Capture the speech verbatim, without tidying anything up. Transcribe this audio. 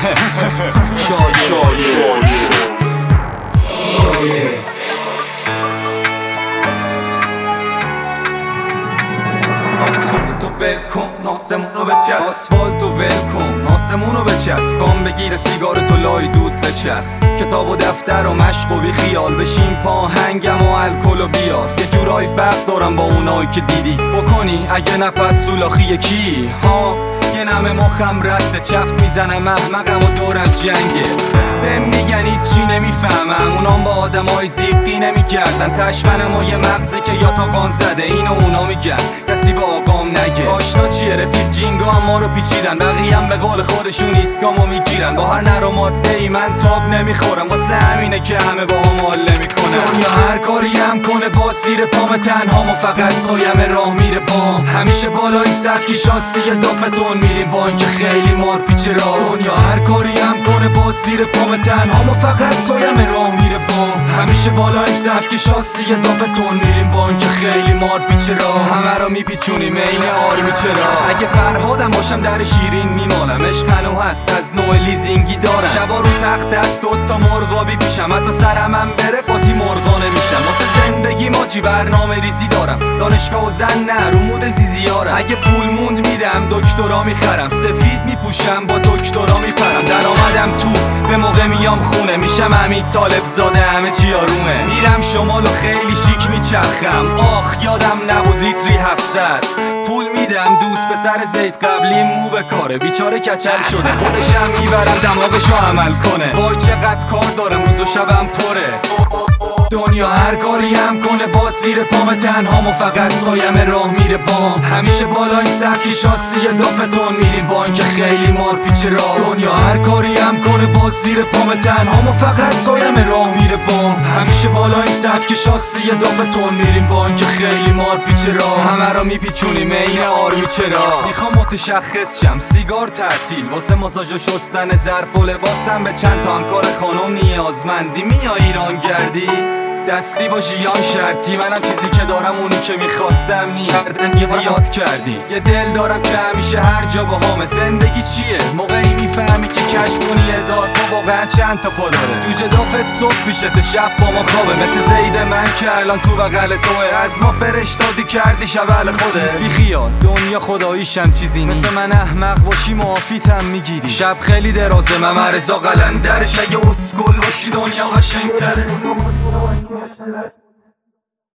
شایع شایع شایع آسفالتو ول کن ناسمونو بچسب آسفالتو ول کن ناسمونو بچسب کام بگیره سیگارتو لای دود بچرخ کتاب و دفتر و مشق و بی خیال بشین پاهنگم و الکل و بیار یه جورایی فرق دارم با اونایی که دیدی بکنی اگه نه پس سولاخی کی ها یه نمه مخم رد چفت میزنم احمقم و دورم جنگه بهم میگن هیچی نمیفهمم اونام با آدمای زیقی نمیکردن تشمنم و یه مغزی که یا تا قان زده اینو اونا میگن کسی با آقام نگه آشنا چیه رفیق جینگا هم ما رو پیچیدن بقیه هم به قول خودشون ایسکامو میگیرن با هر نر و ماده ای من تاب نمیخورم واسه همینه که همه با هم حال نمیکنن دنیا هر کاری هم کنه با زیر پام تنهام و فقط سایم راه میره بام همیشه بالای سبکی شاسی دافتون میریم با اینکه خیلی مار پیچه راه دنیا هر کاری هم کنه با زیر پام تنهام و فقط سایم راه میره بام همیشه بالای سبکی شاسی دافتون میریم با اینکه خیلی مار پیچه راه همه رو میپیچونیم عین آرمی چرا اگه فرهادم باشم در شیرین میمالم عشق هنو هست از نوع لیزینگی دارم شبا رو تخت دست دوتا مرغابی پیشم حتی سرم هم بره قاطی مرغانه میشم واسه زندگی ماچی برنامه ریزی دارم دانشگاه و زن نه رو مود زیزیارم اگه پول موند میدم دکترا میخرم سفید میپوشم با دکترا میپرم در آمدم تو به موقع میام خونه میشم حمید طالب زاده همه چی آرومه میرم شمال و خیلی شیک میچرخم آخ یادم نبود لیتری هفتصد پول میدم دوست به سر زید قبلی مو به کاره بیچاره کچل شده خودشم میبرم دماغشو عمل کنه وای چقدر کار دارم روز و شبم پره دنیا هر کاری هم کنه با زیر پام تنهام و فقط سایم راه میره بام همیشه بالای سبکی شاسی دافتون میریم با اینکه خیلی مار پیچه راه دنیا هر کاری هم کنه با زیر پام تنهام و فقط سایم راه میره بام همیشه بالای سبکی شاسی دافتون میریم با اینکه خیلی مار پیچه راه همه رو میپیچونیم عین آرمی چرا میخوام متشخص شم سیگار تعطیل واسه ماساژ و شستن ظرف و لباسم به چند تا همکار خانم نیازمندی میای ایران گردی دستی با ژیان شرطی منم چیزی که دارم اونی که میخواستم نی کردن یه زیاد کردی یه دل دارم که همیشه هر جا با همه زندگی چیه موقعی میفهمی که کشف کنی هزار پا واقعا چند تا پا داره جوجه دافت صبح پیشت شب با ما خوابه مثل زید من که الان تو بغل توه از ما فرشتادی کردی شبل خوده بی خیال دنیا خداییشم چیزی نی مثل من احمق باشی معافیتم میگیری شب خیلی درازه ممرزا قلندرش اگه اسکل باشی دنیا قشنگ‌تره